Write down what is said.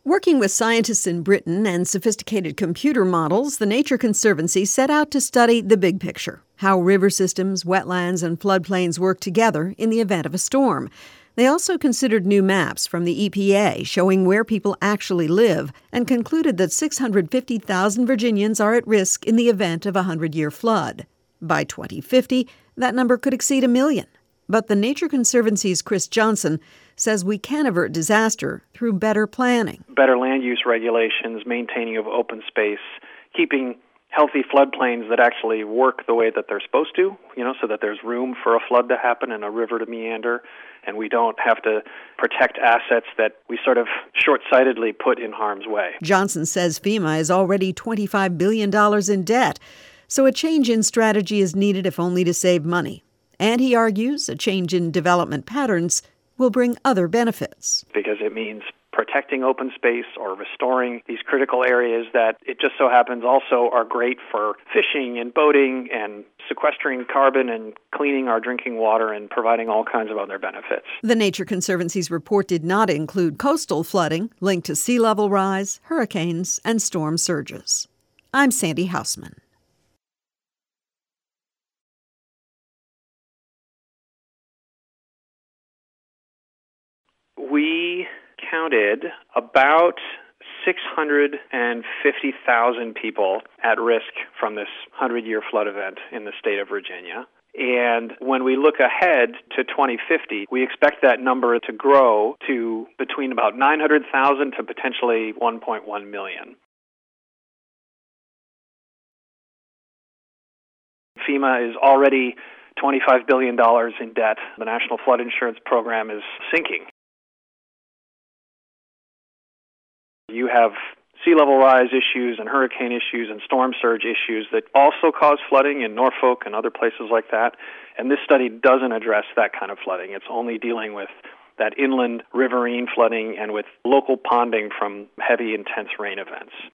Working with scientists in Britain and sophisticated computer models, the Nature Conservancy set out to study the big picture, how river systems, wetlands, and floodplains work together in the event of a storm. They also considered new maps from the EPA showing where people actually live and concluded that 650,000 Virginians are at risk in the event of a 100-year flood. By 2050, that number could exceed 1 million. But the Nature Conservancy's Chris Johnson says we can avert disaster through better planning. Better land use regulations, maintaining of open space, keeping healthy floodplains that actually work the way that they're supposed to, so that there's room for a flood to happen and a river to meander, and we don't have to protect assets that we sort of short-sightedly put in harm's way. Johnson says FEMA is already $25 billion in debt, so a change in strategy is needed if only to save money. And he argues a change in development patterns will bring other benefits. Because it means protecting open space or restoring these critical areas that it just so happens also are great for fishing and boating and sequestering carbon and cleaning our drinking water and providing all kinds of other benefits. The Nature Conservancy's report did not include coastal flooding linked to sea level rise, hurricanes, and storm surges. I'm Sandy Hausman. We counted about 650,000 people at risk from this 100-year flood event in the state of Virginia. And when we look ahead to 2050, we expect that number to grow to between about 900,000 to potentially 1.1 million. FEMA is already $25 billion in debt. The National Flood Insurance Program is sinking. You have sea level rise issues and hurricane issues and storm surge issues that also cause flooding in Norfolk and other places like that. And this study doesn't address that kind of flooding. It's only dealing with that inland riverine flooding and with local ponding from heavy, intense rain events.